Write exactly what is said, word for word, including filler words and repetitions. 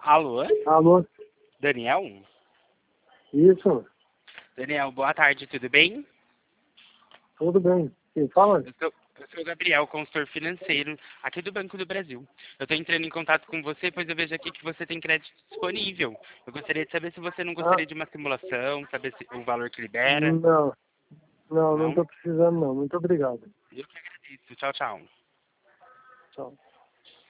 Alô? Alô? Daniel? Isso, Daniel, boa tarde, tudo bem? tudo bem. Quem fala? Eu sou, eu sou o Gabriel, consultor financeiro aqui do Banco do Brasil. Eu estou entrando em contato com você, pois eu vejo aqui que você tem crédito disponível. Eu gostaria de saber se você não Ah, gostaria de uma simulação, saber se, o valor que libera. não, não, não Não? estou precisando não. Muito obrigado. Eu que agradeço. Tchau, tchau. Tchau.